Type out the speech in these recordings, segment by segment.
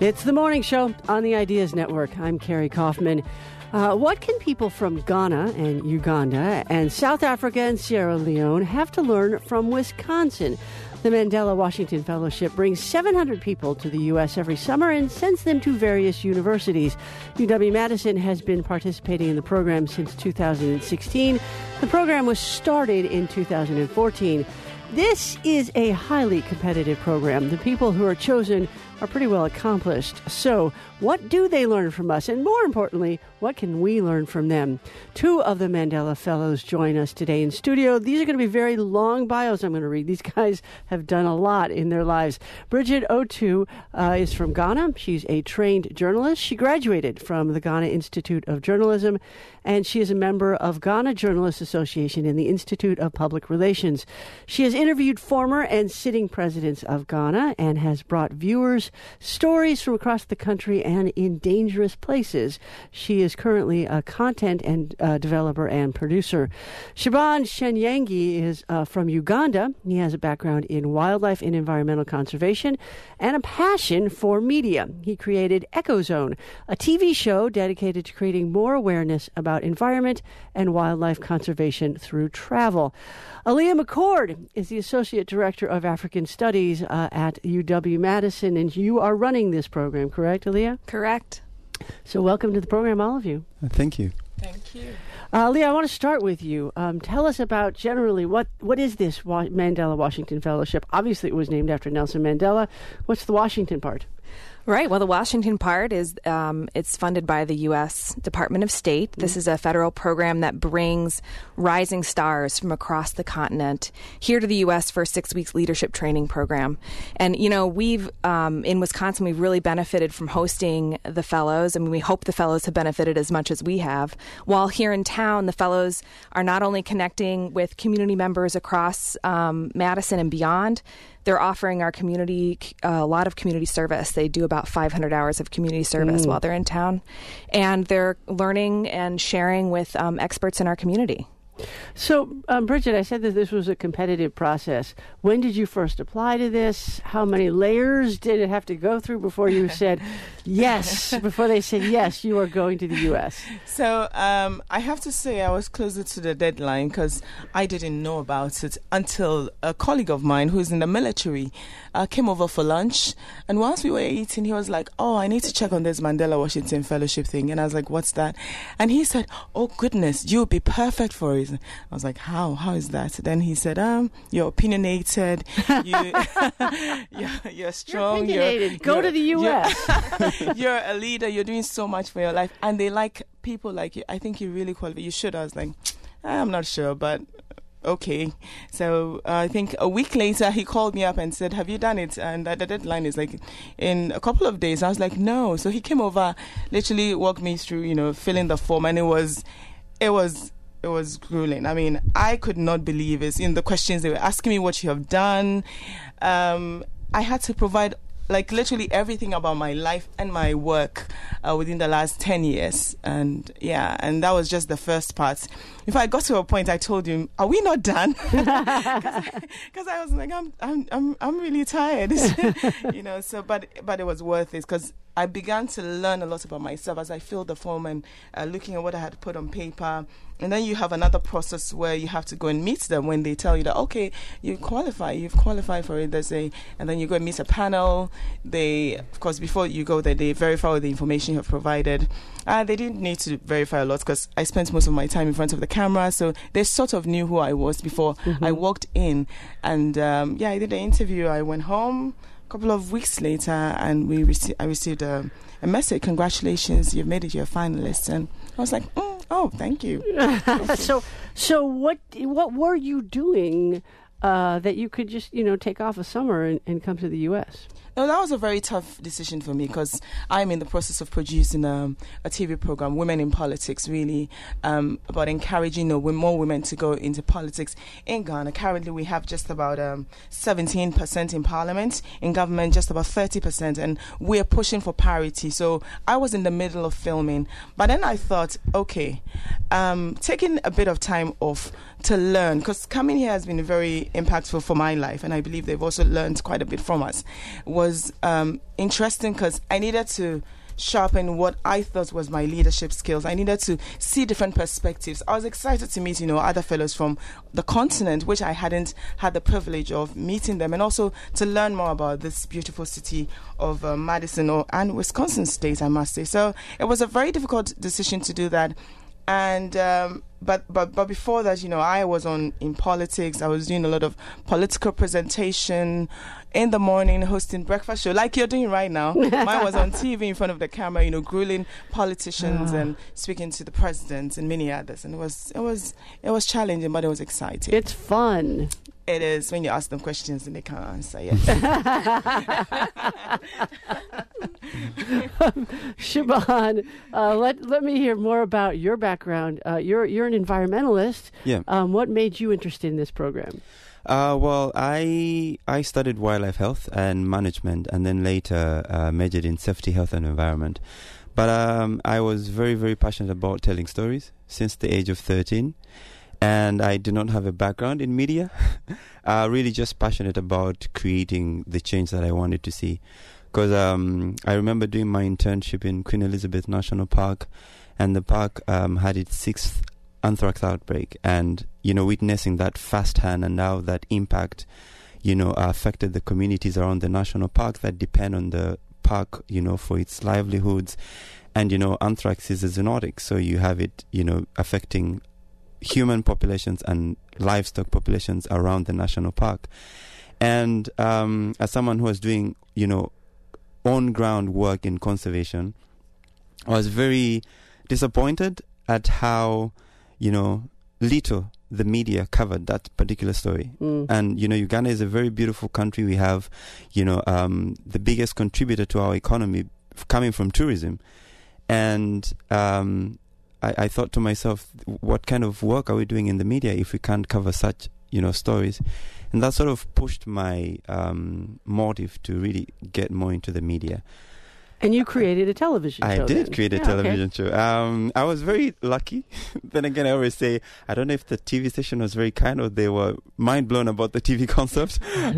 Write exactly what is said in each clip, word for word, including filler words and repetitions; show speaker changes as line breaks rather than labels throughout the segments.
It's the morning show on the Ideas Network. I'm Carrie Kaufman. Uh, what can people from Ghana and Uganda and South Africa and Sierra Leone have to learn from Wisconsin? The Mandela Washington Fellowship brings seven hundred people to the U S every summer and sends them to various universities. U W-Madison has been participating in the program since two thousand sixteen. The program was started in two thousand fourteen. This is a highly competitive program. The people who are chosen are pretty well accomplished. So, what do they learn from us? And more importantly, what can we learn from them? Two of the Mandela Fellows join us today in studio. These are going to be very long bios I'm going to read. These guys have done a lot in their lives. Bridget Otu uh, is from Ghana. She's a trained journalist. She graduated from the Ghana Institute of Journalism, and she is a member of Ghana Journalists Association and the Institute of Public Relations. She has interviewed former and sitting presidents of Ghana and has brought viewers stories from across the country and in dangerous places. She is currently a content and uh, developer and producer. Shaban Shenyangi is uh, from Uganda. He has a background in wildlife and environmental conservation and a passion for media. He created Echozone, a T V show dedicated to creating more awareness about environment and wildlife conservation through travel. Aaliyah McCord is the Associate Director of African Studies uh, at U W-Madison, and you are running this program, correct, Aaliyah?
Correct.
So welcome to the program, all of you.
Thank you.
Thank you.
Uh, Aaliyah, I want to start with you. Um, tell us about generally what, what is this Wa- Mandela Washington Fellowship? Obviously, it was named after Nelson Mandela. What's the Washington part?
Right. Well, the Washington part is um, it's funded by the U S Department of State. Mm-hmm. This is a federal program that brings rising stars from across the continent here to the U S for a six weeks leadership training program. And, you know, we've um, in Wisconsin, we've really benefited from hosting the fellows. I mean, we hope the fellows have benefited as much as we have. While here in town, the fellows are not only connecting with community members across um, Madison and beyond, they're offering our community uh, a lot of community service. They do about five hundred hours of community service mm. while they're in town. And they're learning and sharing with um, experts in our community.
So, um, Bridget, I said that this was a competitive process. When did you first apply to this? How many layers did it have to go through before you said yes, before they said, yes, you are going to the U S?
So um, I have to say I was closer to the deadline because I didn't know about it until a colleague of mine who's in the military uh, came over for lunch. And whilst we were eating, he was like, oh, I need to check on this Mandela Washington Fellowship thing. And I was like, what's that? And he said, oh, goodness, you would be perfect for it. I was like, how? How is that? Then he said, um, you're opinionated. You, you're, you're strong.
You're opinionated. You're, Go
you're,
to the U S.
You're, you're a leader. You're doing so much for your life. And they like people like you. I think you really qualify. You should. I was like, I'm not sure, but okay. So uh, I think a week later, he called me up and said, have you done it? And the deadline is like in a couple of days. I was like, no. So he came over, literally walked me through, you know, filling the form. And it was, it was, It was grueling. I mean, I could not believe it. In the questions, they were asking me what you have done. Um, I had to provide, like, literally everything about my life and my work uh, within the last ten years. And, yeah, and that was just the first part. If I got to a point, I told him, are we not done? Because I, I was like, I'm, I'm, I'm, I'm really tired. you know, so, but, but it was worth it because I began to learn a lot about myself as I filled the form and uh, looking at what I had put on paper. And then you have another process where you have to go and meet them when they tell you that, okay, you qualify, you've qualified for it. They say, and then you go and meet a panel. They, of course, before you go there, they verify the information you have provided. Uh, they didn't need to verify a lot because I spent most of my time in front of the camera. So they sort of knew who I was before mm-hmm. I walked in. And um, yeah, I did the interview. I went home a couple of weeks later and we rece- I received a, a message. Congratulations, you've made it, you're a finalist. And I was like, mm, oh, thank you.
so so what what were you doing uh, that you could just, you know, take off a summer and, and come to the U S?
No, that was a very tough decision for me because I'm in the process of producing a, a T V program, Women in Politics, really, um, about encouraging you know, more women to go into politics in Ghana. Currently, we have just about um, seventeen percent in parliament, in government, just about thirty percent, and we're pushing for parity. So I was in the middle of filming, but then I thought, okay, um, taking a bit of time off to learn, because coming here has been very impactful for my life, and I believe they've also learned quite a bit from us, was um, interesting because I needed to sharpen what I thought was my leadership skills. I needed to see different perspectives. I was excited to meet, you know, other fellows from the continent, which I hadn't had the privilege of meeting them, and also to learn more about this beautiful city of uh, Madison or, and Wisconsin State, I must say. So it was a very difficult decision to do that. And um, but but but before that, you know, I was on in politics. I was doing a lot of political presentation in the morning, hosting breakfast show like you're doing right now. Mine was on T V in front of the camera, you know, grilling politicians oh. and speaking to the president and many others. And it was it was it was challenging, but it was exciting.
It's fun.
It is when you ask them questions and they can't answer. Yes.
Siobhan, uh, let let me hear more about your background. Uh, you're you're an environmentalist.
Yeah.
Um, what made you interested in this program?
Uh, well, I I studied wildlife health and management, and then later uh, majored in safety, health, and environment. But um, I was very very passionate about telling stories since the age of thirteen. And I do not have a background in media. uh, really just passionate about creating the change that I wanted to see. Because um, I remember doing my internship in Queen Elizabeth National Park, and the park um, had its sixth anthrax outbreak. And, you know, witnessing that firsthand and how that impact, you know, affected the communities around the national park that depend on the park, you know, for its livelihoods. And, you know, anthrax is a zoonotic, so you have it, you know, affecting human populations and livestock populations around the national park. And um, as someone who was doing, you know, on-ground work in conservation, I was very disappointed at how, you know, little the media covered that particular story. Mm. And, you know, Uganda is a very beautiful country. We have, you know, um, the biggest contributor to our economy f- coming from tourism. And um I, I thought to myself, what kind of work are we doing in the media if we can't cover such, you know, stories? And that sort of pushed my um, motive to really get more into the media.
And you created a television
I
show.
I did
then.
create a
yeah,
television
okay.
show. Um, I was very lucky. Then again, I always say, I don't know if the T V station was very kind or they were mind blown about the T V concept.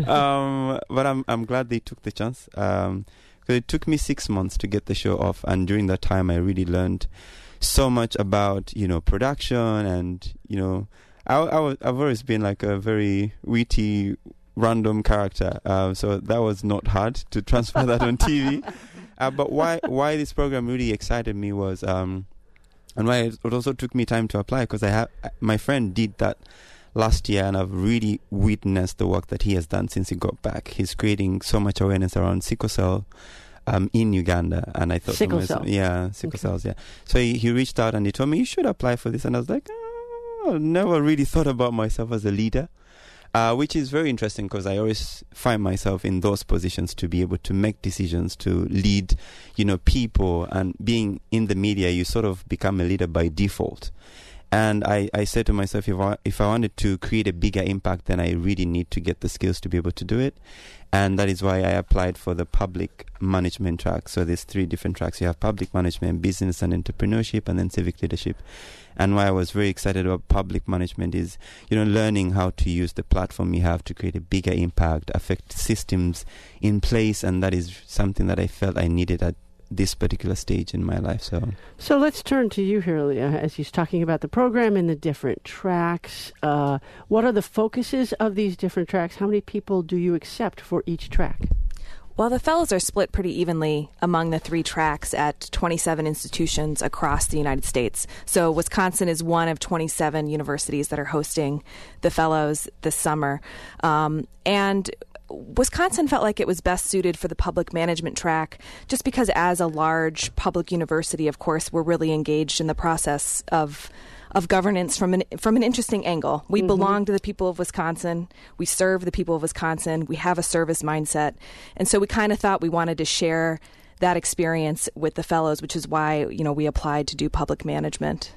um, but I'm I'm glad they took the chance. Um, because it took me six months to get the show off, and during that time, I really learned so much about, you know, production. And, you know, I, I was, I've always been like a very witty, random character. Uh, so that was not hard to transfer that on T V. Uh, but why why this program really excited me was, um, and why it also took me time to apply, because I have my friend did that last year, and I've really witnessed the work that he has done since he got back. He's creating so much awareness around sickle cell Um, in Uganda. And I thought
sickle
to myself,
cell.
yeah, sickle
okay.
cells, yeah. So he, he reached out and he told me, you should apply for this. And I was like, oh, I never really thought about myself as a leader, uh, which is very interesting because I always find myself in those positions to be able to make decisions, to lead, you know, people. And being in the media, you sort of become a leader by default. And I, I said to myself, if I, if I wanted to create a bigger impact, then I really need to get the skills to be able to do it. And that is why I applied for the public management track. So there's three different tracks. You have public management, business and entrepreneurship, and then civic leadership. And why I was very excited about public management is, you know, learning how to use the platform you have to create a bigger impact, affect systems in place. And that is something that I felt I needed at this particular stage in my life. So
so let's turn to you here, Leah, as he's talking about the program and the different tracks. Uh, what are the focuses of these different tracks? How many people do you accept for each track?
Well, the fellows are split pretty evenly among the three tracks at twenty-seven institutions across the United States. So Wisconsin is one of twenty-seven universities that are hosting the fellows this summer. Um, and Wisconsin felt like it was best suited for the public management track just because as a large public university, of course, we're really engaged in the process of of governance from an from an interesting angle. We mm-hmm. belong to the people of Wisconsin. We serve the people of Wisconsin. We have a service mindset. And so we kind of thought we wanted to share that experience with the fellows, which is why, you know, we applied to do public management.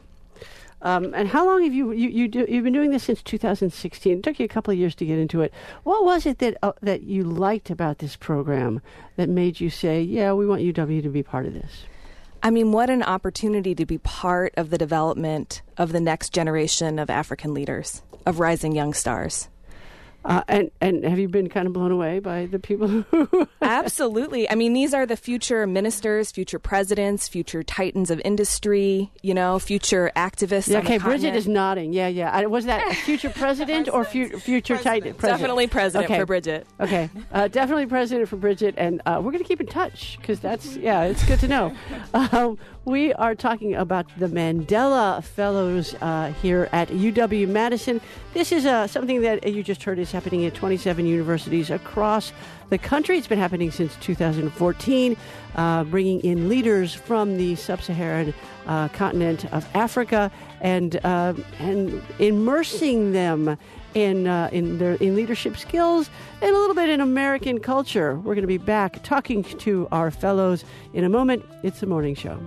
Um, and how long have you, you, you do, you've been doing this since two thousand sixteen. It took you a couple of years to get into it. What was it that uh, that you liked about this program that made you say, yeah, we want U W to be part of this?
I mean, what an opportunity to be part of the development of the next generation of African leaders. of rising young stars.
Uh, and, and have you been kind of blown away by the people who...
Absolutely. I mean, these are the future ministers, future presidents, future titans of industry, you know, future activists.
Yeah,
on
okay,
the
Bridget
continent.
is nodding. Yeah, yeah. I, was that a future president or fu- future titan? President.
Definitely president
Okay.
for Bridget.
Okay, uh, definitely president for Bridget, and uh, we're going to keep in touch because that's, yeah, it's good to know. Um, we are talking about the Mandela Fellows uh, here at U W Madison. This is uh, something that you just heard is happening at twenty-seven universities across the country. It's been happening since two thousand fourteen, uh, bringing in leaders from the sub-Saharan uh, continent of Africa and uh, and immersing them in uh, in their in leadership skills and a little bit in American culture. We're going to be back talking to our fellows in a moment. It's the morning show.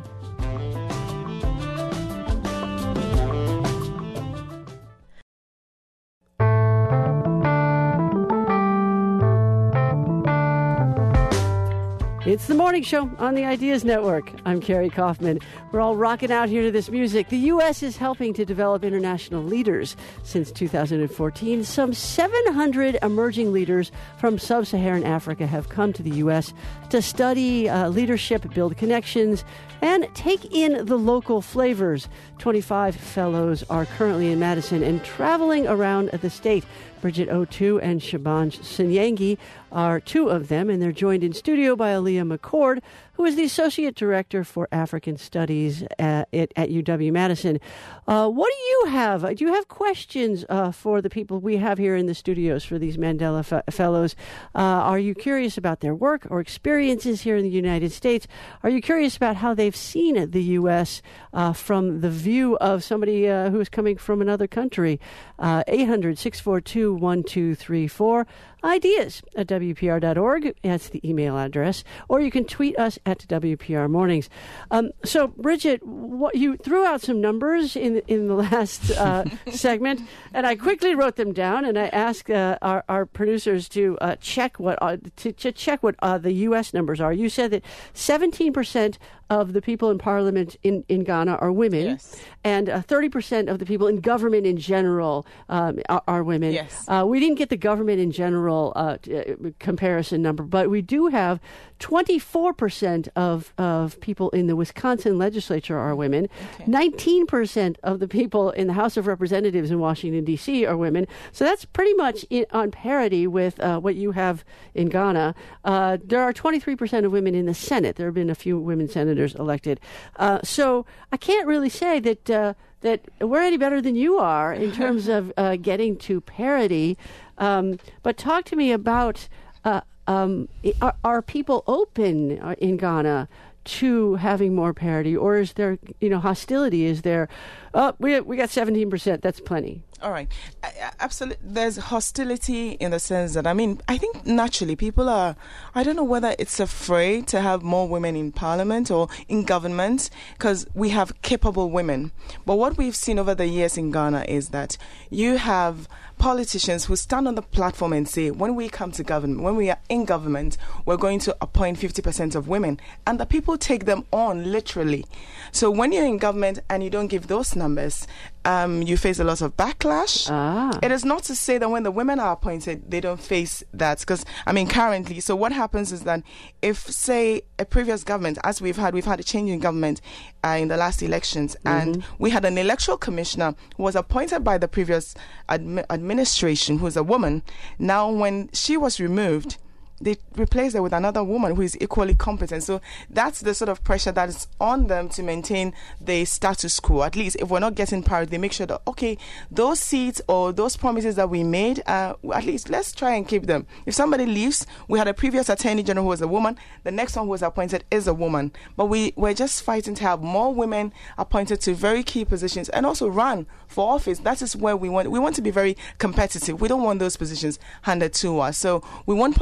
It's the morning show on the Ideas Network. I'm Carrie Kaufman. We're all rocking out here to this music. The U S is helping to develop international leaders since two thousand fourteen. Some seven hundred emerging leaders from sub-Saharan Africa have come to the U S to study uh, leadership, build connections, and take in the local flavors. twenty-five fellows are currently in Madison and traveling around the state. Bridget Otu and Shaban Sinyangi are two of them, and they're joined in studio by Aaliyah McCord, who is the Associate Director for African Studies at, at, at U W-Madison. Uh, what do you have? Do you have questions uh, for the people we have here in the studios for these Mandela fe- Fellows? Uh, are you curious about their work or experiences here in the United States? Are you curious about how they've seen the U S uh, from the view of somebody uh, who is coming from another country? Uh, eight hundred, six four two, one two three four. Ideas at W P R dot org. That's the email address. Or you can tweet us at W P R Mornings. Um, so, Bridget, what, you threw out some numbers in in the last uh, segment, and I quickly wrote them down, and I asked uh, our, our producers to uh, check what uh, to, to check what uh, the U S numbers are. You said that seventeen percent of the people in parliament in, in Ghana are women,
Yes.
and uh, thirty percent of the people in government in general um, are, are women.
Yes.
Uh, we didn't get the government in general uh, t- uh, comparison number, but we do have twenty-four percent of, of people in the Wisconsin legislature are women.
Okay.
nineteen percent of the people in the House of Representatives in Washington, D C are women. So that's pretty much in, on parity with uh, what you have in Ghana. Uh, there are twenty-three percent of women in the Senate. There have been a few women senators elected. Uh, so I can't really say that uh, that we're any better than you are in terms of uh, getting to parity. Um, but talk to me about uh, um, are, are people open in Ghana to having more parity, or is there, you know, hostility? Is there, oh, we we got seventeen percent, that's plenty.
All right. Absolutely. There's hostility in the sense that, I mean, I think naturally people are, I don't know whether it's afraid to have more women in parliament or in government because we have capable women. But what we've seen over the years in Ghana is that you have politicians who stand on the platform and say, when we come to government, when we are in government, we're going to appoint fifty percent of women. And the people take them on literally. So when you're in government and you don't give those numbers, um, you face a lot of backlash.
Ah.
It is not to say that when the women are appointed, they don't face that. Because, I mean, currently, so what happens is that if, say, a previous government, as we've had, we've had a change in government uh, in the last elections, mm-hmm. and we had an electoral commissioner who was appointed by the previous admi- administration, who's a woman. Now, when she was removed, they replace her with another woman who is equally competent. So that's the sort of pressure that is on them to maintain the status quo. At least if we're not getting parity, they make sure that, okay, those seats or those promises that we made, uh, at least let's try and keep them. If somebody leaves, we had a previous attorney general who was a woman, the next one who was appointed is a woman. But we, we're just fighting to have more women appointed to very key positions and also run for office. That is where we want. We want to be very competitive. We don't want those positions handed to us. So we want political parties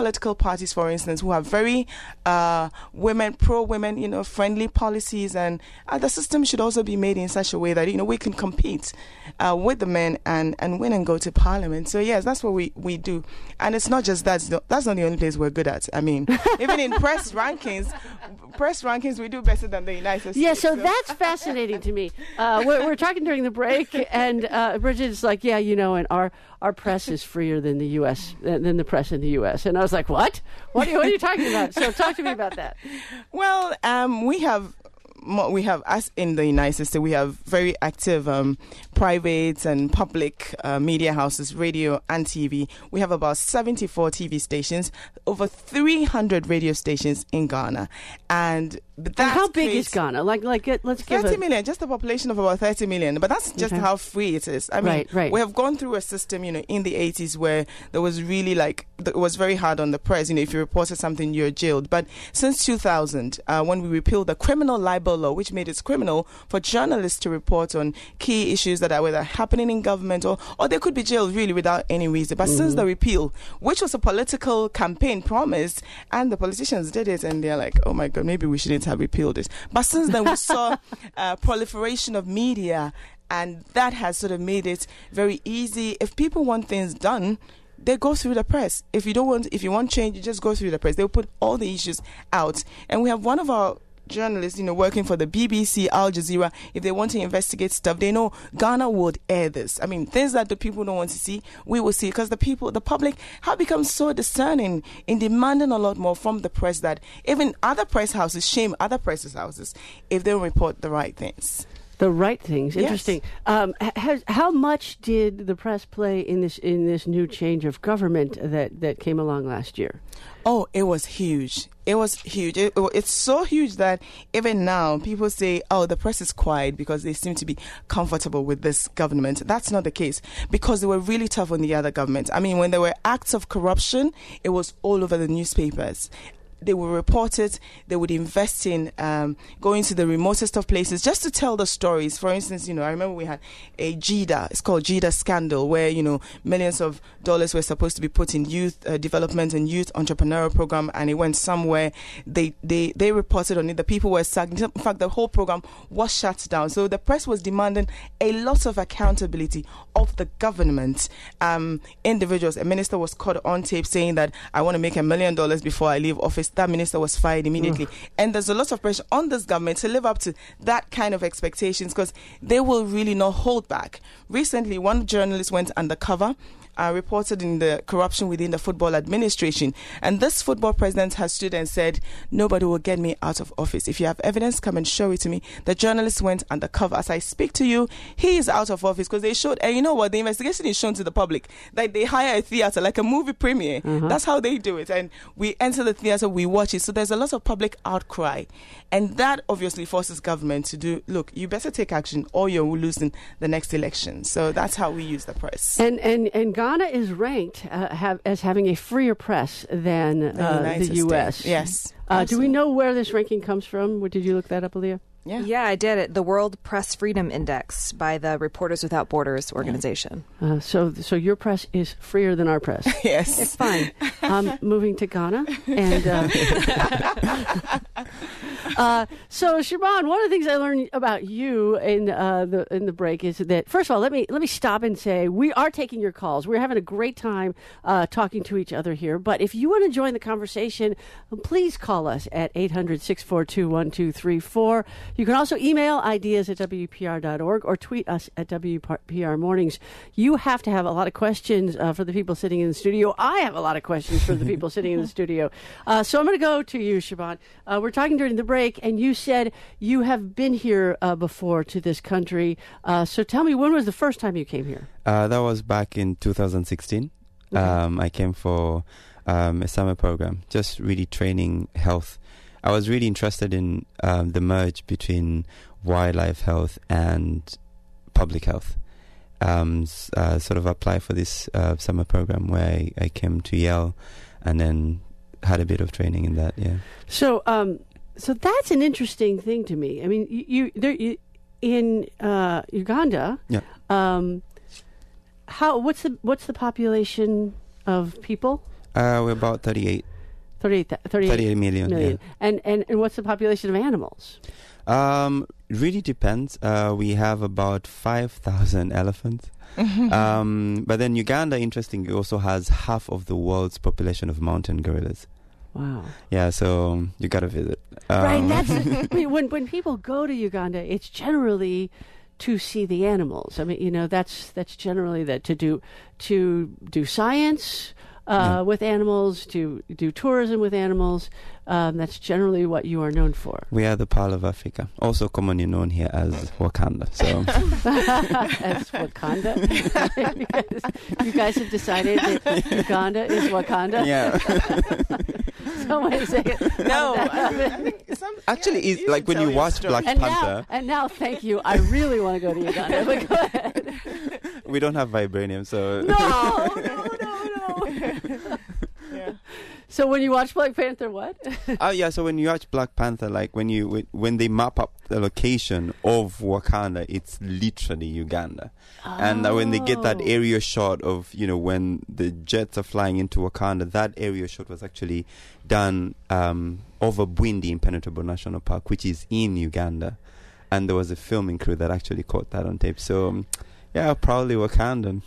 parties, for instance, who have very uh, women, pro-women, you know, friendly policies, and uh, the system should also be made in such a way that, you know, we can compete uh, with the men and, and win and go to Parliament. So, yes, that's what we, we do. And it's not just that. That's not the only place we're good at. I mean, even in press rankings, press rankings, we do better than the United States.
Yeah, so, so. That's fascinating to me. Uh, we're, we're talking during the break, and uh, Bridget's like, yeah, you know, and our our press is freer than the U S than the press in the U S And I was like, what? What are you, what are you talking about? So talk to me about that.
Well, um, we have. We have, as in the United States, we have very active um, private and public uh, media houses, radio and T V. We have about seventy-four T V stations, over three hundred radio stations in Ghana. And
and how big is Ghana? Like, like, let's give
thirty
a...
million, just a population of about thirty million. But that's just
okay.
how free it is. I mean,
right, right.
we have gone through a system, you know, in the eighties where there was really like, it was very hard on the press. You know, if you reported something, you're jailed. But since two thousand, uh, when we repealed the criminal libel law, which made it criminal for journalists to report on key issues that are whether happening in government or, or they could be jailed really without any reason. But mm-hmm. since the repeal, which was a political campaign promise, and the politicians did it, and they're like, oh my God, maybe we shouldn't have repealed it. But since then, we saw uh, proliferation of media, and that has sort of made it very easy. If people want things done, they go through the press. If you don't want, if you want change, you just go through the press. They'll put all the issues out. And we have one of our journalists, you know, working for the B B C, Al Jazeera. If they want to investigate stuff, they know Ghana would air this. I mean, things that the people don't want to see, we will see, because the people, the public have become so discerning in demanding a lot more from the press that even other press houses shame other press houses if they don't report the right things.
The right things. Interesting.
Yes.
Um, has, how much did the press play in this in this new change of government that, that came along last year?
Oh, it was huge. It was huge. It, it's so huge that even now people say, oh, the press is quiet because they seem to be comfortable with this government. That's not the case, because they were really tough on the other government. I mean, when there were acts of corruption, it was all over the newspapers. They would report it. They would invest in um, going to the remotest of places just to tell the stories. For instance, you know, I remember we had a GIDA. It's called GIDA scandal, where, you know, millions of dollars were supposed to be put in youth uh, development and youth entrepreneurial program, and it went somewhere. They they they reported on it. The people were sacked. In fact, the whole program was shut down. So the press was demanding a lot of accountability of the government. Um, individuals. A minister was caught on tape saying that I want to make a million dollars before I leave office. That minister was fired immediately. Ugh. And there's a lot of pressure on this government to live up to that kind of expectations, because they will really not hold back. Recently, one journalist went undercover, Uh, reported in the corruption within the football administration. And this football president has stood and said, nobody will get me out of office. If you have evidence, come and show it to me. The journalist went undercover. As I speak to you, he is out of office because they showed, and you know what, the investigation is shown to the public, that they hire a theater, like a movie premiere. Uh-huh. That's how they do it. And we enter the theater, we watch it. So there's a lot of public outcry. And that obviously forces government to do, look, you better take action or you're losing the next election. So that's how we use the press.
And, and, and Ghana is ranked uh, have, as having a freer press than uh, the, the U S.
States. Yes.
Uh, do we know where this ranking comes from? Did you look that up, Aaliyah?
Yeah. yeah, I did it. The World Press Freedom Index by the Reporters Without Borders organization.
Uh, so, so your press is freer than our press.
Yes,
it's fine. Um, moving to Ghana, and uh, uh, so Siobhan, one of the things I learned about you in uh, the in the break is that, first of all, let me let me stop and say we are taking your calls. We're having a great time uh, talking to each other here. But if you want to join the conversation, please call us at eight hundred, six four two, one two three four. You can also email ideas at W P R dot org or tweet us at W P R Mornings. You have to have a lot of questions uh, for the people sitting in the studio. I have a lot of questions for the people sitting in the studio. Uh, so I'm going to go to you, Siobhan. Uh, we're talking during the break, and you said you have been here uh, before to this country. Uh, so tell me, when was the first time you came here?
Uh, that was back in two thousand sixteen. Okay. Um, I came for um, a summer program, just really training health. I was really interested in um, the merge between wildlife health and public health. Um, uh, sort of apply for this uh, summer program where I, I came to Yale and then had a bit of training in that. Yeah.
So, um, so that's an interesting thing to me. I mean, you, you there you, in uh, Uganda.
Yeah.
Um, how? What's the what's the population of people?
Uh, we're about thirty-eight.
thirty-eight, thirty-eight,
thirty-eight million.
million.
Yeah.
And, and and what's the population of animals?
Um, really depends. Uh, we have about five thousand elephants. um, but then Uganda, interestingly, also has half of the world's population of mountain gorillas.
Wow.
Yeah, so you got to visit. Um,
Right. That's I mean, when when people go to Uganda, it's generally to see the animals. I mean, you know, that's that's generally that to do to do science uh,
Yeah.
with animals, to do tourism with animals. Um, that's generally what you are known for.
we are the Pearl of Africa, also commonly known here as Wakanda. So
As Wakanda. you, guys, you guys have decided that Uganda is Wakanda.
yeah,
So wait a second.
No,
How did that
I,
happen?
I think some,
actually,
yeah,
it's
you
like
should
when
tell
you
your
watch
story.
Black
And now,
Panther,
and now, thank you. I really want to go to Uganda. But go ahead.
we don't have vibranium, so
No, no, no, no.
Yeah.
So when you watch Black Panther, what?
oh yeah. So when you watch Black Panther, like when you when- when they map up the location of Wakanda, it's literally Uganda. And uh, when they get that
Oh.
area shot of, you know, when the jets are flying into Wakanda, that area shot was actually done um, over Bwindi Impenetrable National Park, which is in Uganda. And there was a filming crew that actually caught that on tape. So, um, yeah, proudly Wakandan.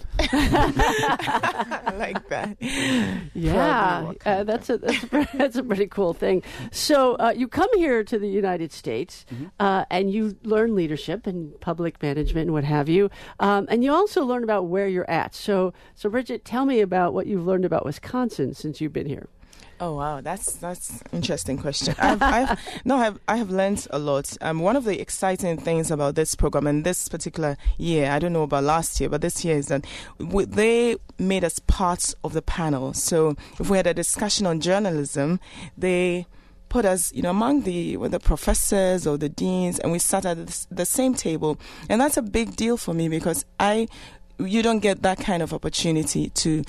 I like that.
Yeah,
Probably
uh, that's a that's a, pre- that's a pretty cool thing. So uh, you come here to the United States,
Mhm.
uh, and you learn leadership and public management and what have you, um, and you also learn about where you're at. So, so Bridget, tell me about what you've learned about Wisconsin since you've been here.
Oh wow, that's that's interesting question. I've, I've no, I've I have learned a lot. Um, one of the exciting things about this program and this particular year, I don't know about last year, but this year is that we, they made us part of the panel. So if we had a discussion on journalism, they put us, you know, among the the professors or the deans, and we sat at the, the same table, and that's a big deal for me because I, you don't get that kind of opportunity to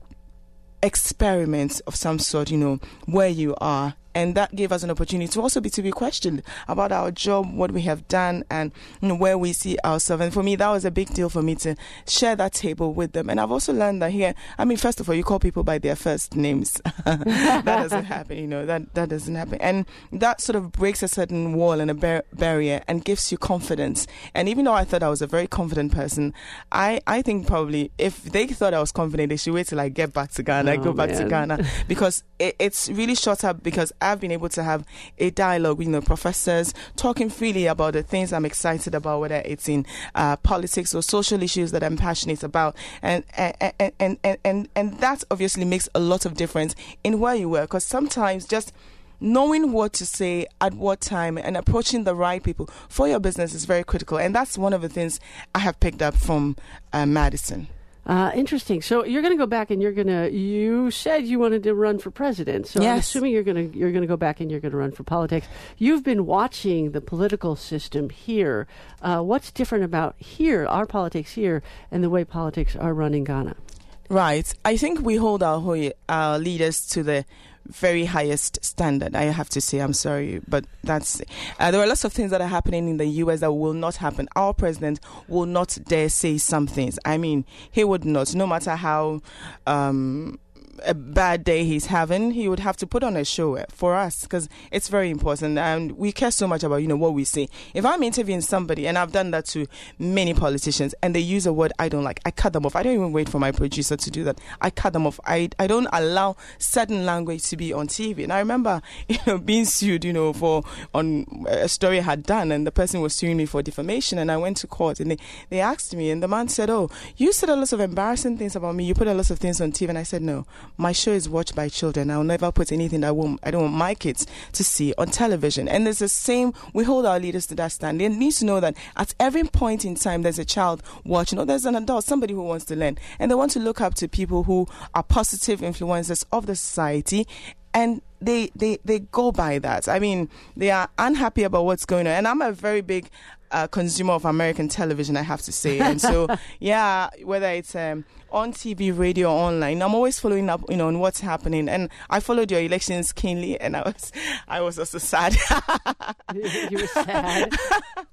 experiments of some sort, you know, where you are. And that gave us an opportunity to also be to be questioned about our job, what we have done, and you know, where we see ourselves. And for me, that was a big deal for me to share that table with them. And I've also learned that here, I mean, first of all, you call people by their first names. That doesn't happen, you know, that, that doesn't happen. And that sort of breaks a certain wall and a bar- barrier and gives you confidence. And even though I thought I was a very confident person, I, I think probably if they thought I was confident, they should wait till I get back to Ghana,
Oh,
go back
man.
to Ghana, because it, it's really short up because I've been able to have a dialogue with, you know, professors talking freely about the things I'm excited about, whether it's in uh, politics or social issues that I'm passionate about, and and and and and, and, and that obviously makes a lot of difference in where you work, because sometimes just knowing what to say at what time and approaching the right people for your business is very critical, and that's one of the things I have picked up from uh, Madison.
Uh, interesting. So you're going to go back and you're going to. You said you wanted to run for president. So I'm
Yes.
assuming you're going to you're going to go back and you're going to run for politics. You've been watching the political system here. Uh, what's different about here, our politics here, and the way politics are run in Ghana?
Right. I think we hold our ho- our leaders to the very highest standard. I have to say, I'm sorry, but that's uh, there are lots of things that are happening in the U S that will not happen. Our president will not dare say some things. I mean, he would not, no matter how um, a bad day he's having, he would have to put on a show for us, because it's very important, and we care so much about, you know, what we say. If I'm interviewing somebody, and I've done that to many politicians, and they use a word I don't like, I cut them off. I don't even wait for my producer to do that. I cut them off. I I don't allow certain language to be on T V. And I remember, you know, being sued, you know, for on a story I had done, and the person was suing me for defamation, and I went to court, and they, they asked me, and the man said, "Oh, you said a lot of embarrassing things about me. You put a lot of things on T V." And I said, "No. My show is watched by children. I'll never put anything that I, won't, I don't want my kids to see on television." And there's the same, we hold our leaders to that stand. They need to know that at every point in time, there's a child watching, or there's an adult, somebody who wants to learn. And they want to look up to people who are positive influences of the society. And they, they, they go by that. I mean, they are unhappy about what's going on. And I'm a very big uh, consumer of American television, I have to say. And so, yeah, whether it's um, on T V, radio, online, I'm always following up, you know, on what's happening. And I followed your elections keenly, and I was, I was also sad.
You were sad.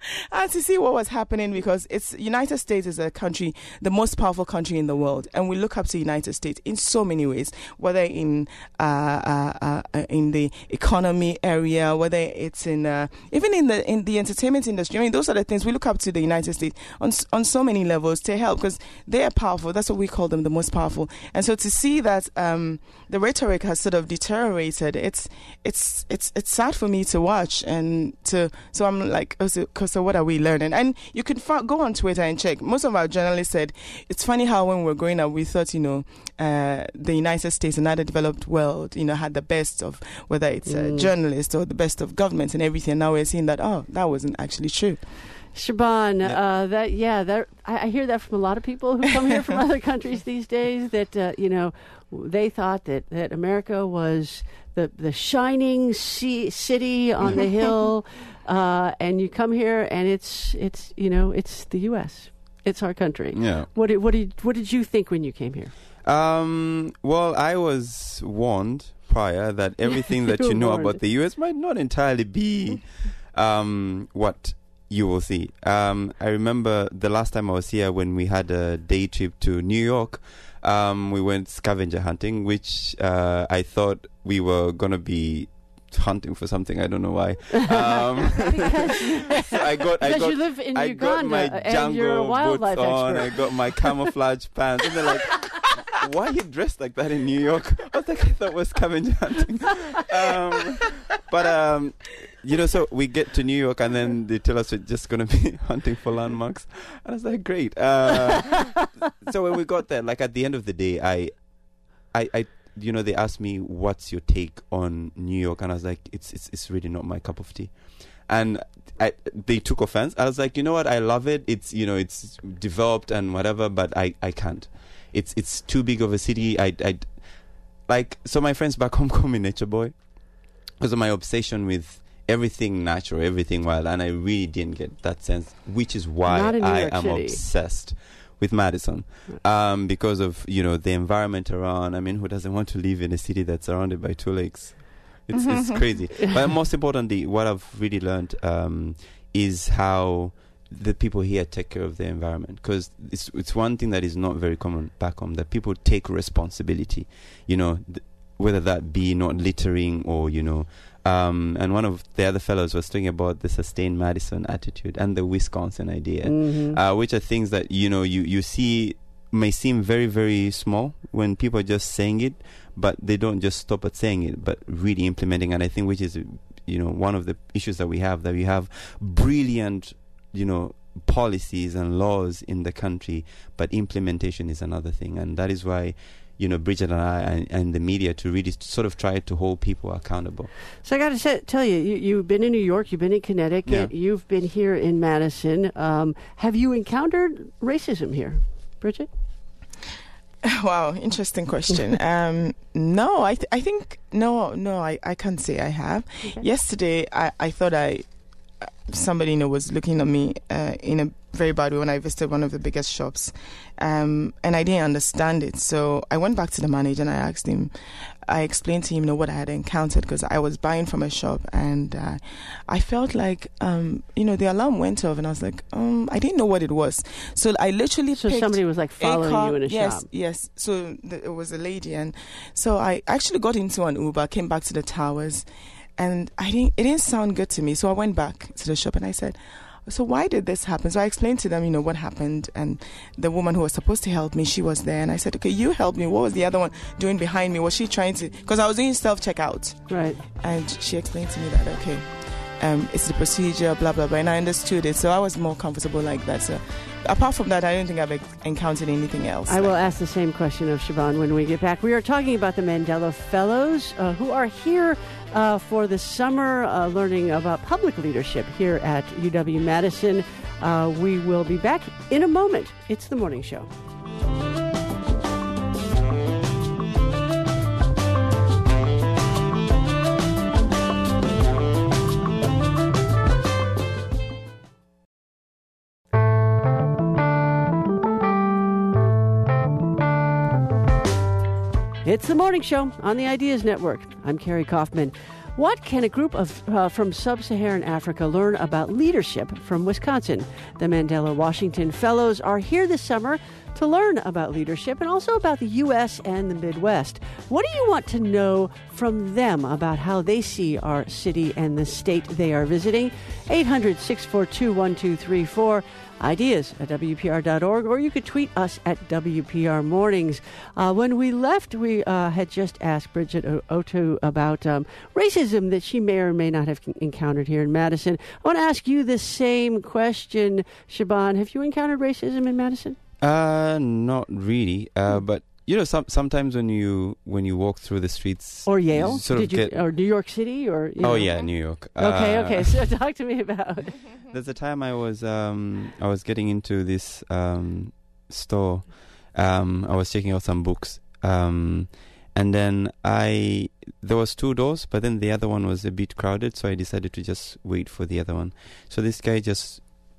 and to see what was happening, because it's United States is a country, the most powerful country in the world, and we look up to United States in so many ways, whether in uh, uh, uh, in the economy area, whether it's in uh, even in the in the entertainment industry. I mean, those are the things we look up to the United States on on so many levels to help, because they are powerful. That's what we call them, the most powerful. And so to see that um, the rhetoric has sort of deteriorated, it's it's it's it's sad for me to watch, and to so I'm like, oh, so, so what are we learning? And you can f- go on Twitter and check. Most of our journalists said it's funny how when we were growing up, we thought, you know, uh, the United States and other developed world, you know, had the best of whether it's mm. uh, journalists or the best of governments and everything. Now we're seeing that, oh, that wasn't actually true.
Shaban,
yeah.
Uh, that yeah, that I, I hear that from a lot of people who come here from other countries these days. That uh, you know, they thought that, that America was the the shining sea, city on the hill, uh, and you come here and it's it's you know it's the U S It's our country.
Yeah.
What did what did what did you think when you came here?
Um. Well, I was warned prior that everything that you know
warned.
about the U S might not entirely be um what you will see. Um, I remember the last time I was here when we had a day trip to New York. Um, we went scavenger hunting, which uh, I thought we were gonna be hunting for something. I don't know why. Um, so I got, I
because
got,
you live in
I
Uganda
got my
and you're a
jungle
wildlife
boots on.
expert.
I got my camouflage pants, and they're like, "Why are you dressed like that in New York?" I was like, I thought we're scavenger hunting. Um, but um, you know, so we get to New York, and then they tell us we're just going to be hunting for landmarks. And I was like, great. Uh, so when we got there, like at the end of the day, I, I, I, you know, they asked me, what's your take on New York? And I was like, it's it's, it's really not my cup of tea. And I, they took offense. I was like, you know what? I love it. It's, you know, it's developed and whatever, but I, I can't. It's it's too big of a city. I, I, like, so my friends back home call me Nature Boy because of my obsession with everything natural, everything wild, and I really didn't get that sense, which is why I am City. obsessed with Madison, um, because of, you know, the environment around. I mean, who doesn't want to live in a city that's surrounded by two lakes? It's it's crazy. But most importantly, what I've really learned um, is how the people here take care of the environment, because it's it's one thing that is not very common back home, that people take responsibility, you know, th- whether that be not littering or, you know, um, and one of the other fellows was talking about the sustained Madison attitude and the Wisconsin idea, mm-hmm. uh, which are things that, you know, you, you see may seem very, very small when people are just saying it, but they don't just stop at saying it, but really implementing. And I think which is, you know, one of the issues that we have, that we have brilliant, you know, policies and laws in the country, but implementation is another thing. And that is why, you know, Bridget and I and, and the media to really sort of try to hold people accountable. So
I got to say, tell you, you, you've been in New York, you've been in Connecticut,
yeah.
you've been here in Madison. Um, have you encountered racism here, Bridget?
Wow, interesting question. um, no, I th- I think, no, no, I, I can't say I have. Okay. Yesterday, I, I thought I... somebody, you know, was looking at me uh, in a very bad way when I visited one of the biggest shops, um, and I didn't understand it. So I went back to the manager and I asked him, I explained to him, you know, what I had encountered, because I was buying from a shop, and uh, I felt like, um, you know, the alarm went off, and I was like, um, I didn't know what it was. So I literally
so
picked
somebody was like following
car,
you in a
yes,
shop.
Yes, yes. So th- it was a lady, and so I actually got into an Uber, came back to the towers. And I didn't. It didn't sound good to me. So I went back to the shop and I said, so why did this happen? So I explained to them, you know, what happened. And the woman who was supposed to help me, she was there. And I said, okay, you help me. What was the other one doing behind me? Was she trying to... Because I was doing self-checkout.
Right.
And she explained to me that, okay, um, it's the procedure, blah, blah, blah. And I understood it. So I was more comfortable like that. So apart from that, I don't think I've encountered anything else.
I will ask the same question of Shaban when we get back. We are talking about the Mandela Fellows, uh, who are here uh, for the summer, uh, learning about public leadership here at U W-Madison. Uh, we will be back in a moment. It's The Morning Show. It's The Morning Show on the Ideas Network. I'm Carrie Kaufman. What can a group of uh, from sub-Saharan Africa learn about leadership from Wisconsin? The Mandela Washington Fellows are here this summer to learn about leadership and also about the U S and the Midwest. What do you want to know from them about how they see our city and the state they are visiting? eight hundred, six four two, one two three four. Ideas at W P R dot org, or you could tweet us at W P R Mornings. Uh, when we left, we uh, had just asked Bridget Otto about um, racism that she may or may not have encountered here in Madison. I want to ask you the same question, Shaban. Have you encountered racism in Madison?
Uh, not really. Uh, but you know, some sometimes when you when you walk through the streets,
or Yale,
you sort
Did
of
you,
get,
or New York City, or you
oh
know?
yeah, New York.
Okay,
uh,
okay. So talk to me about.
There's a time I was um I was getting into this um store. Um, I was checking out some books. Um, and then I there was two doors, but then the other one was a bit crowded, so I decided to just wait for the other one. So this guy just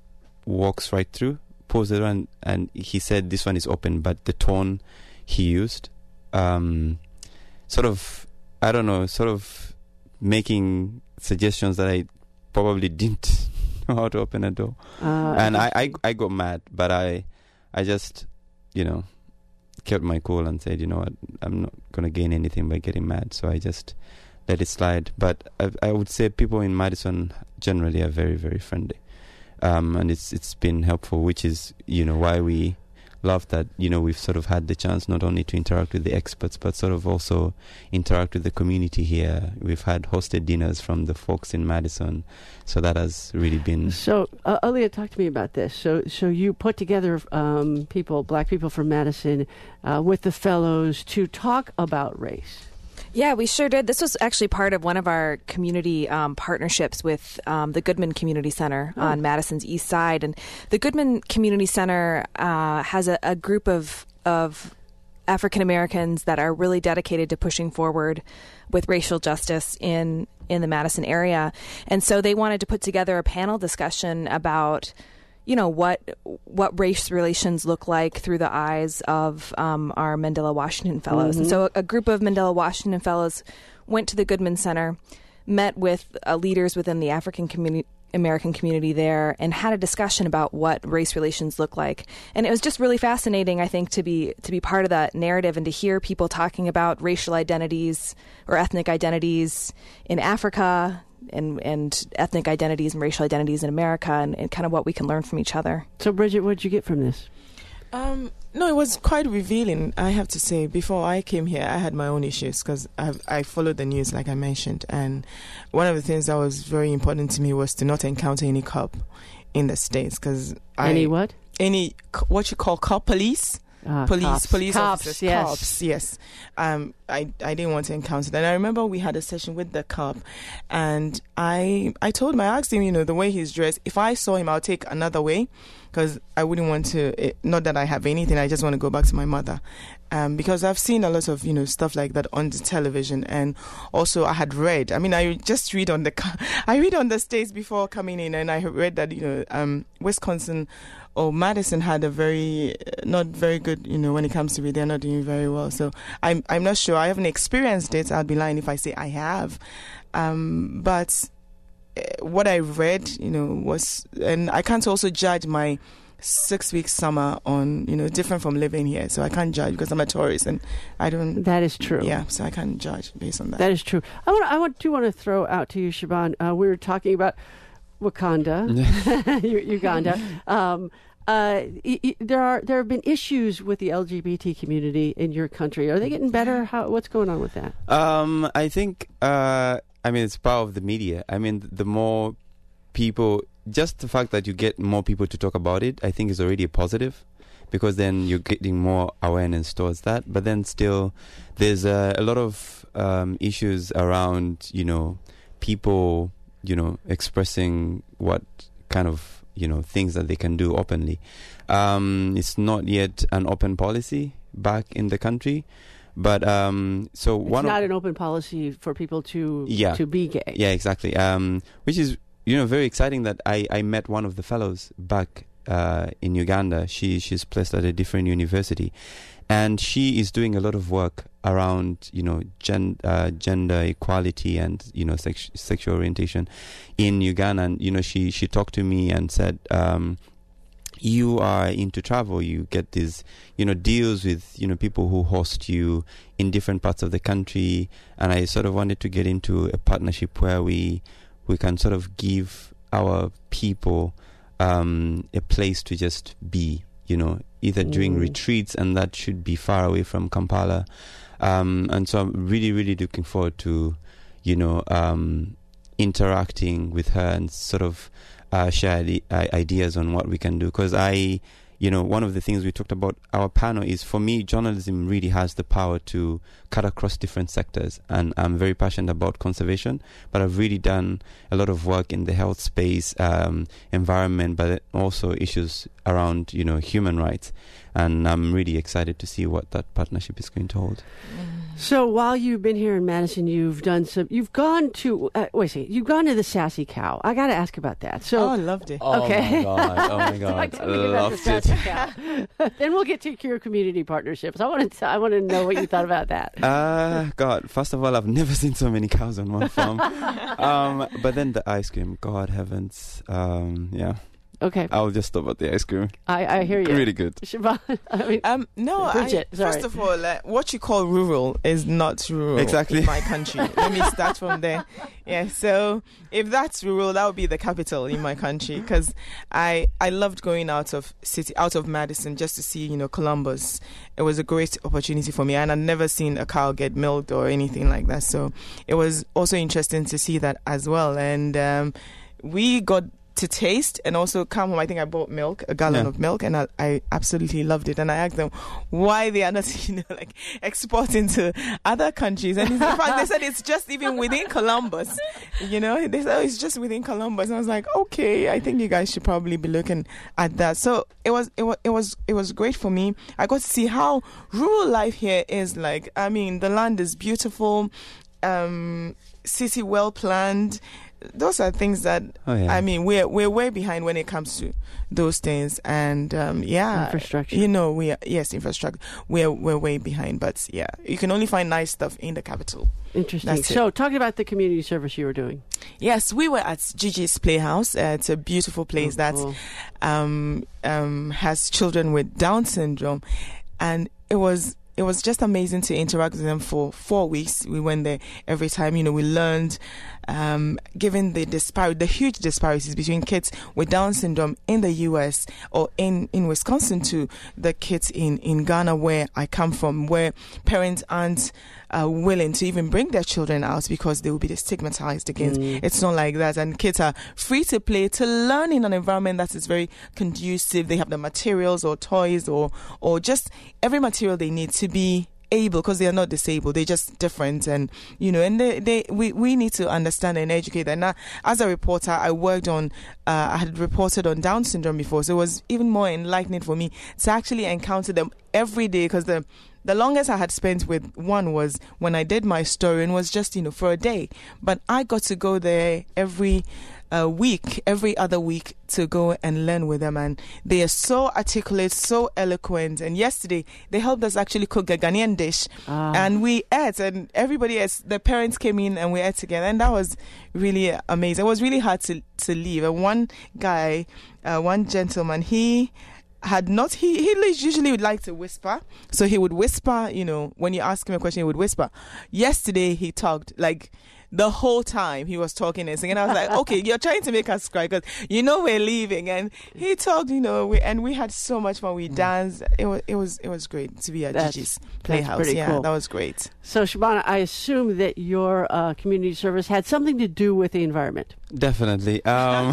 walks right through, pulls it on, and he said this one is open, but the tone he used, um, sort of, I don't know, sort of making suggestions that I probably didn't know how to open a door.
Uh,
and I, I, I got mad, but I, I just, you know, kept my cool and said, you know what, I'm not going to gain anything by getting mad. So I just let it slide. But I, I would say people in Madison generally are very, very friendly. Um, and it's it's been helpful, which is, you know, why we love that, you know, we've sort of had the chance not only to interact with the experts, but sort of also interact with the community here. We've had hosted dinners from the folks in Madison. So that has really been...
So, uh, Aaliyah, talk to me about this. So so you put together um, people, black people from Madison, uh, with the fellows to talk about race.
Yeah, we sure did. This was actually part of one of our community um, partnerships with um, the Goodman Community Center oh. on Madison's east side. And the Goodman Community Center uh, has a, a group of, of African Americans that are really dedicated to pushing forward with racial justice in, in the Madison area. And so they wanted to put together a panel discussion about, you know, what what race relations look like through the eyes of um, our Mandela Washington Fellows. Mm-hmm. And so a, a group of Mandela Washington Fellows went to the Goodman Center, met with uh, leaders within the African community, American community there, and had a discussion about what race relations look like. And it was just really fascinating, I think, to be to be part of that narrative and to hear people talking about racial identities or ethnic identities in Africa, and and ethnic identities and racial identities in America, and, and kind of what we can learn from each other.
So, Bridget, what did you get from this?
Um, no, it was quite revealing, I have to say. Before I came here, I had my own issues because I followed the news, like I mentioned. And one of the things that was very important to me was to not encounter any cop in the States. Cause
any
I,
what?
Any, what you call cop police.
Uh,
police,
cops.
police
cops,
officers,
yes.
cops, yes. Um, I, I didn't want to encounter that. And I remember we had a session with the cop, and I I told him, I asked him, you know, the way he's dressed, if I saw him, I'll take another way, because I wouldn't want to, it, not that I have anything, I just want to go back to my mother. Um, because I've seen a lot of, you know, stuff like that on the television, and also I had read, I mean, I just read on the, I read on the States before coming in, and I read that, you know, um, Wisconsin or Madison had a very, not very good, you know, when it comes to it, they're not doing very well. So I'm I'm not sure. I haven't experienced it. I'd be lying if I say I have. Um, but what I read, you know, was, and I can't also judge my six week summer on, you know, different from living here. So I can't judge because I'm a tourist and I don't.
That is true.
Yeah, so I can't judge based on that.
That is true. I want. I want. Do want to throw out to you, Shaban. Uh, we were talking about Wakanda, Uganda. Um, uh, y- y- there are there have been issues with the L G B T community in your country. Are they getting better? How what's going on with that?
Um, I think. Uh, I mean, it's power of the media. I mean, the more people, just the fact that you get more people to talk about it, I think is already a positive, because then you're getting more awareness towards that. But then still, there's uh, a lot of um, issues around, you know, people, you know, expressing what kind of, you know, things that they can do openly. Um, it's not yet an open policy back in the country. But um, so
it's
one
not
of,
an open policy for people to
yeah,
to be gay.
Yeah, exactly. Um, which is, you know, very exciting that I, I met one of the fellows back uh, in Uganda. She she's placed at a different university, and she is doing a lot of work around, you know, gen, uh, gender equality and, you know, sex, sexual orientation in Uganda. And, you know, she, she talked to me and said, um, you are into travel, you get these, you know, deals with, you know, people who host you in different parts of the country. And I sort of wanted to get into a partnership where we, we can sort of give our people um, a place to just be, you know, either during mm. retreats, and that should be far away from Kampala. Um, and so I'm really, really looking forward to, you know, um, interacting with her and sort of uh, share the, uh, ideas on what we can do. Because I, you know, one of the things we talked about our panel is, for me, journalism really has the power to cut across different sectors. And I'm very passionate about conservation, but I've really done a lot of work in the health space, um, environment, but also issues around, you know, human rights. And I'm really excited to see what that partnership is going to hold.
So while you've been here in Madison, you've done some. You've gone to. Uh, wait a second. You've gone to the Sassy Cow. I got to ask about that. So
oh, I loved it.
Oh
okay.
my god! Oh my god!
Talk to me about the Sassy Cow. Then we'll get to your community partnerships. I want to. I want to know what you thought about that.
Uh God. First of all, I've never seen so many cows on one farm. um, but then the ice cream. God heavens. Um, yeah.
Okay.
I'll just stop at the ice cream.
I, I hear you.
Really good.
Siobhan, I mean,
um, no,
Bridget,
I,
sorry.
first of all, uh, what you call rural is not rural
Exactly.
in my country. Let me start from there. Yeah, so if that's rural, that would be the capital in my country, because I, I loved going out of city, out of Madison, just to see, you know, Columbus. It was a great opportunity for me, and I'd never seen a cow get milked or anything like that. So it was also interesting to see that as well. And um, we got to taste and also come home. I think I bought milk, a gallon
Yeah.
of milk, and I, I absolutely loved it. And I asked them why they are not, you know, like exporting to other countries. And in fact, they said it's just even within Columbus. You know, they said oh, it's just within Columbus. And I was like, okay, I think you guys should probably be looking at that. So it was, it was, it was, it was great for me. I got to see how rural life here is like. I mean, the land is beautiful, um, city well planned. Those are things that
Oh, yeah.
I mean we're we're way behind when it comes to those things, and um, yeah,
Infrastructure.
You know, we are, yes, infrastructure. We're we're way behind, but yeah, you can only find nice stuff in the capital.
Interesting.
That's it.
So, talking about the community service you were doing.
Yes, we were at Gigi's Playhouse. Uh, it's a beautiful place
Oh,
that
cool.
um, um, has children with Down syndrome, and it was. It was just amazing to interact with them for four weeks. We went there every time. You know, we learned, um, given the disparity, the huge disparities between kids with Down syndrome in the U S or in, in Wisconsin to the kids in, in Ghana, where I come from, where parents aren't uh, willing to even bring their children out because they will be stigmatized against.
Mm.
It's not like that. And kids are free to play, to learn in an environment that is very conducive. They have the materials or toys or, or just every material they need to be able, because they are not disabled, they're just different. And you know, and they, they we, we need to understand and educate them. Now, as a reporter, I worked on uh, I had reported on Down syndrome before, so it was even more enlightening for me to actually encounter them every day, because the the longest I had spent with one was when I did my story, and was just, you know, for a day. But I got to go there every uh, week, every other week, to go and learn with them. And they are so articulate, so eloquent. And yesterday, they helped us actually cook a Ghanaian dish.
Ah.
And we ate, and everybody else, the parents came in and we ate together. And that was really amazing. It was really hard to, to leave. And one guy, uh, one gentleman, he... had not he he usually would like to whisper, so he would whisper, you know, when you ask him a question he would whisper. Yesterday he talked like the whole time he was talking and singing. I was like, okay, you're trying to make us cry because you know we're leaving. And he talked, you know, we, and we had so much fun. We danced. It was it was it was great to be at
That's-
Gigi's
that's
Playhouse.
pretty
Yeah,
cool.
that was great.
So, Shabana, I assume that your uh, community service had something to do with the environment.
Definitely. Um,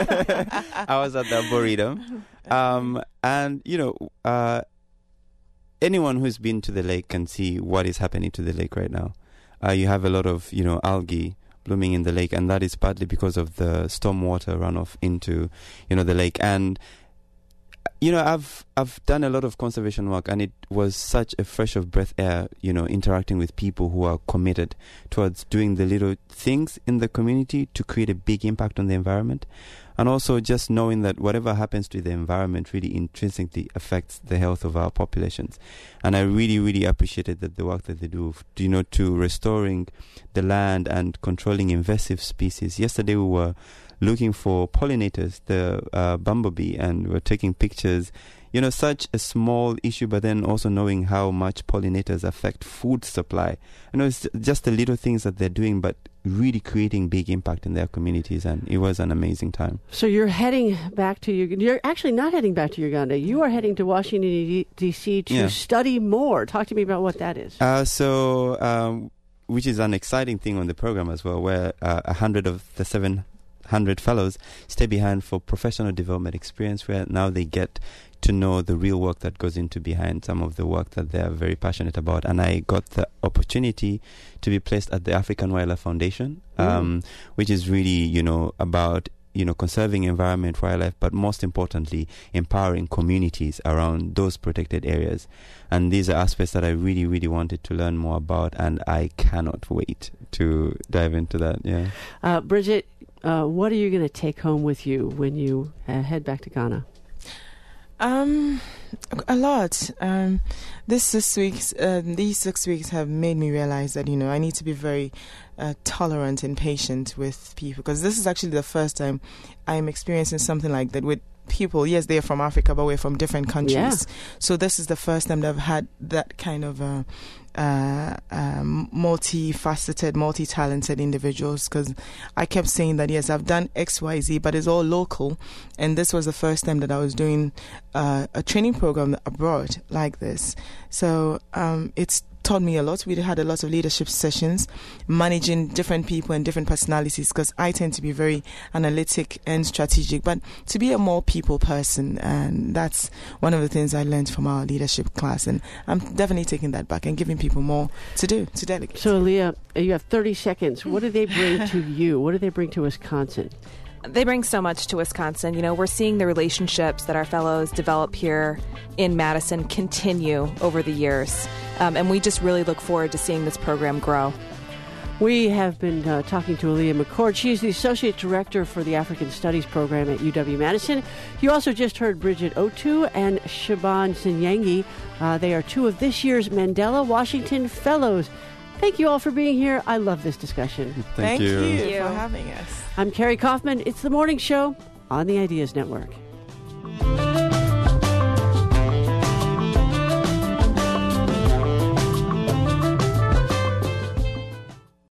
I was at the Arboretum. Um, and, you know, uh, anyone who's been to the lake can see what is happening to the lake right now. Uh, you have a lot of, you know, algae blooming in the lake, and that is partly because of the stormwater runoff into, you know, the lake. And you know, I've I've done a lot of conservation work, and it was such a fresh of breath air, you know, interacting with people who are committed towards doing the little things in the community to create a big impact on the environment. And also just knowing that whatever happens to the environment really intrinsically affects the health of our populations. And I really, really appreciated that the work that they do, you know, to restoring the land and controlling invasive species. Yesterday we were looking for pollinators, the uh, bumblebee, and we're taking pictures. You know, such a small issue, but then also knowing how much pollinators affect food supply. You know, it's just the little things that they're doing, but really creating big impact in their communities, and it was an amazing time.
So you're heading back to Uganda. You're actually not heading back to Uganda. You are heading to Washington, D C to
yeah.
study more. Talk to me about what that is.
Uh, so, um, which is an exciting thing on the program as well, where uh, a hundred of the seven hundred fellows stay behind for professional development experience, where now they get to know the real work that goes into behind some of the work that they are very passionate about. And I got the opportunity to be placed at the African Wildlife Foundation, um, mm. which is really, you know, about, you know, conserving environment, wildlife, but most importantly, empowering communities around those protected areas. And these are aspects that I really, really wanted to learn more about, and I cannot wait to dive into that. Yeah.
Uh, Bridget, uh, what are you going to take home with you when you uh, head back to Ghana?
Um, a lot. Um, this six weeks, uh, these six weeks have made me realize that, you know, I need to be very uh, tolerant and patient with people, because this is actually the first time I'm experiencing something like that with people. Yes, they're from Africa, but we're from different countries.
Yeah.
So this is the first time that I've had that kind of uh, uh, um, multifaceted, multi-talented individuals, because I kept saying that, yes, I've done X, Y, Z, but it's all local. And this was the first time that I was doing uh, a training program abroad like this. So um, it's taught me a lot. We had a lot of leadership sessions, managing different people and different personalities, because I tend to be very analytic and strategic, but to be a more people person, and that's one of the things I learned from our leadership class, and I'm definitely taking that back and giving people more to do, to delegate.
So, Leah, you have thirty seconds. What do they bring to you? What do they bring to Wisconsin?
They bring so much to Wisconsin. You know, we're seeing the relationships that our fellows develop here in Madison continue over the years. Um, and we just really look forward to seeing this program grow.
We have been uh, talking to Aaliyah McCord. She's the Associate Director for the African Studies Program at U W-Madison. You also just heard Bridget Otu and Shaban Sinyangi. Uh, they are two of this year's Mandela Washington Fellows. Thank you all for being here. I love this discussion.
Thank,
Thank you.
you
for having us.
I'm Carrie Kaufman. It's The Morning Show on the Ideas Network.